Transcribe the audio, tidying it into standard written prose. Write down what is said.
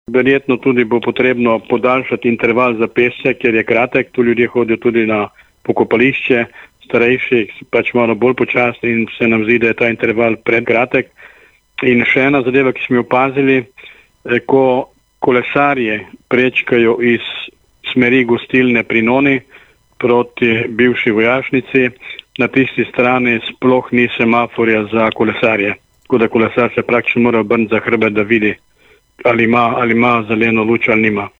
Verjetno tudi bo potrebno podaljšati interval za pešce, ker je kratek, tu ljudje hodijo tudi na pokopališče, starejši pač malo bolj počasni in se nam zdi, da je ta interval predkratek. In še ena zadeva, ki smo jo opazili, ko kolesarje prečkajo iz smeri gostilne pri Noni proti bivši vojašnici, na tisti strani sploh ni semaforja za kolesarje. Tako da kolesar se praktično mora obrniti za hrbet, da vidi, ali ima zeleno luč ali nima.